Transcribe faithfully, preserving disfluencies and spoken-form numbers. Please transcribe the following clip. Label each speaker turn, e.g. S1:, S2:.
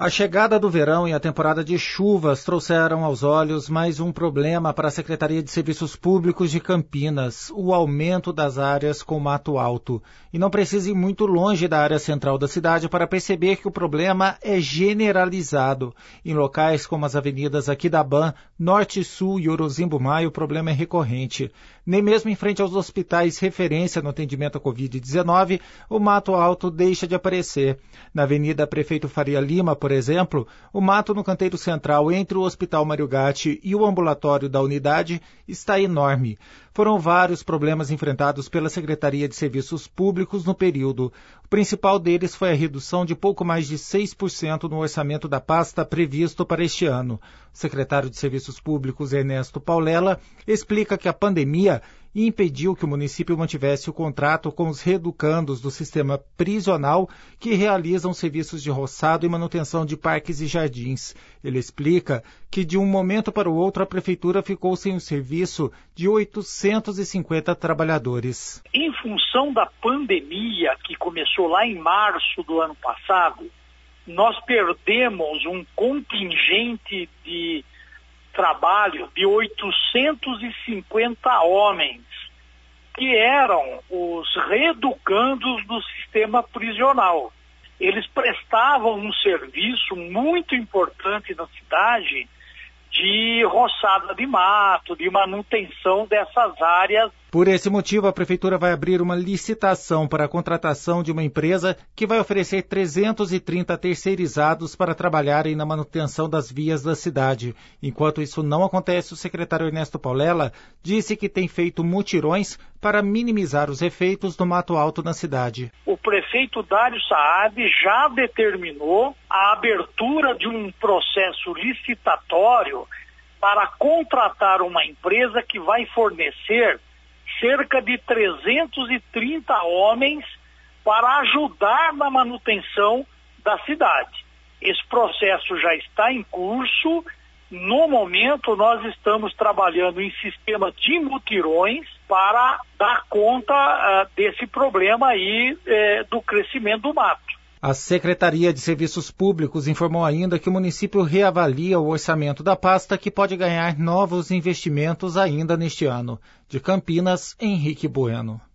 S1: A chegada do verão e a temporada de chuvas trouxeram aos olhos mais um problema para a Secretaria de Serviços Públicos de Campinas, o aumento das áreas com mato alto. E não precisa ir muito longe da área central da cidade para perceber que o problema é generalizado. Em locais como as avenidas Aquidaban, Norte, Sul e Orozimbo Maia, o problema é recorrente. Nem mesmo em frente aos hospitais referência no atendimento à covid dezenove, o mato alto deixa de aparecer. Na Avenida Prefeito Faria Lima, por exemplo, o mato no canteiro central entre o Hospital Mário Gatti e o ambulatório da unidade está enorme. Foram vários problemas enfrentados pela Secretaria de Serviços Públicos no período. O principal deles foi a redução de pouco mais de seis por cento no orçamento da pasta previsto para este ano. O secretário de Serviços Públicos, Ernesto Paulela, explica que a pandemia impediu que o município mantivesse o contrato com os reeducandos do sistema prisional que realizam serviços de roçado e manutenção de parques e jardins. Ele explica que de um momento para o outro a prefeitura ficou sem o serviço de oitocentos e cinquenta trabalhadores.
S2: Em função da pandemia que começou lá em março do ano passado, nós perdemos um contingente de trabalho de oitocentos e cinquenta homens, que eram os reeducandos do sistema prisional. Eles prestavam um serviço muito importante na cidade de roçada de mato, de manutenção dessas áreas.
S1: Por esse motivo, a Prefeitura vai abrir uma licitação para a contratação de uma empresa que vai oferecer trezentos e trinta terceirizados para trabalharem na manutenção das vias da cidade. Enquanto isso não acontece, o secretário Ernesto Paulela disse que tem feito mutirões para minimizar os efeitos do mato alto na cidade.
S2: O prefeito Dário Saad já determinou a abertura de um processo licitatório para contratar uma empresa que vai fornecer cerca de trezentos e trinta homens para ajudar na manutenção da cidade. Esse processo já está em curso. No momento, nós estamos trabalhando em sistema de mutirões para dar conta uh, desse problema aí eh, do crescimento do mato.
S1: A Secretaria de Serviços Públicos informou ainda que o município reavalia o orçamento da pasta, que pode ganhar novos investimentos ainda neste ano. De Campinas, Henrique Bueno.